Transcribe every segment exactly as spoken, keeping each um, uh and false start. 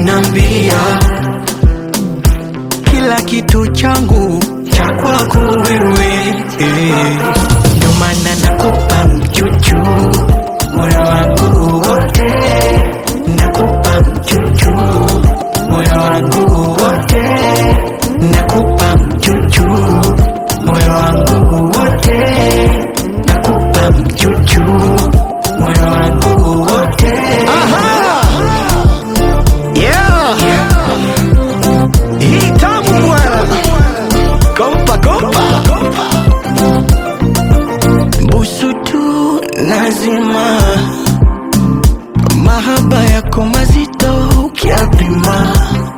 nambia kila kitu changu cha kwako wewe, ndo maana nakupa mchuchu moyo wangu wote, nakupa mchuchu moyo wangu wote, nakupa mchuchu moyo wangu wote, nakupa mchuchu moyo wangu wote. Aha! Yeah! Hii tamu bwana. Kompa kompa. Busu tu nazima, mahaba yako mazito ukiapima.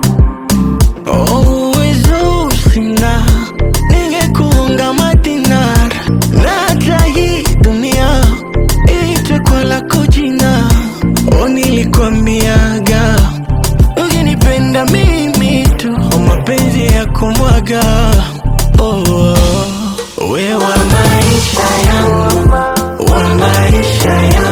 Oh, uwezo sina, ningekuunga madinar, na hata hii dunia iitwe kwa lako jina. Oh, nilikwambiaga ukinipenda mimi tu, oh, mapenzi ya kumwaga. Oh, we wa maisha yangu, wa maisha yangu.